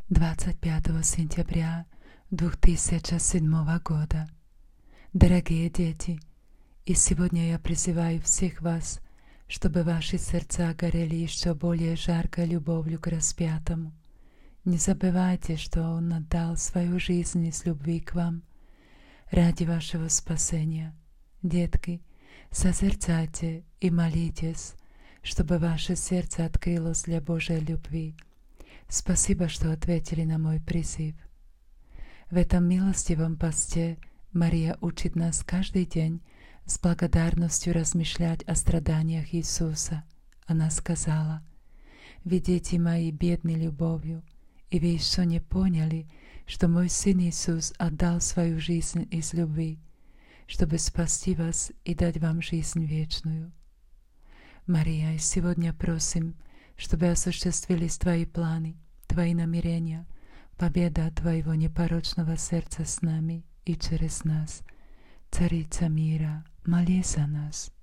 25 сентября 2007 года. Дорогие дети, и сегодня я призываю всех вас, чтобы ваши сердца горели еще более жаркой любовью к распятому. Не забывайте, что Он отдал свою жизнь из любви к вам ради вашего спасения. Детки, созерцайте и молитесь, чтобы ваше сердце открылось для Божьей любви. Спасибо, что ответили на мой призыв. В этом милостивом посте Мария учит нас каждый день с благодарностью размышлять о страданиях Иисуса. Она сказала: «Вы, дети мои, бедны любовью, и вы еще не поняли, что мой Сын Иисус отдал свою жизнь из любви, чтобы спасти вас и дать вам жизнь вечную». Мария, сегодня просим, чтобы осуществились Твои планы, Твои намерения, победа Твоего непорочного сердца с нами и через нас. Царица мира, молись за нас.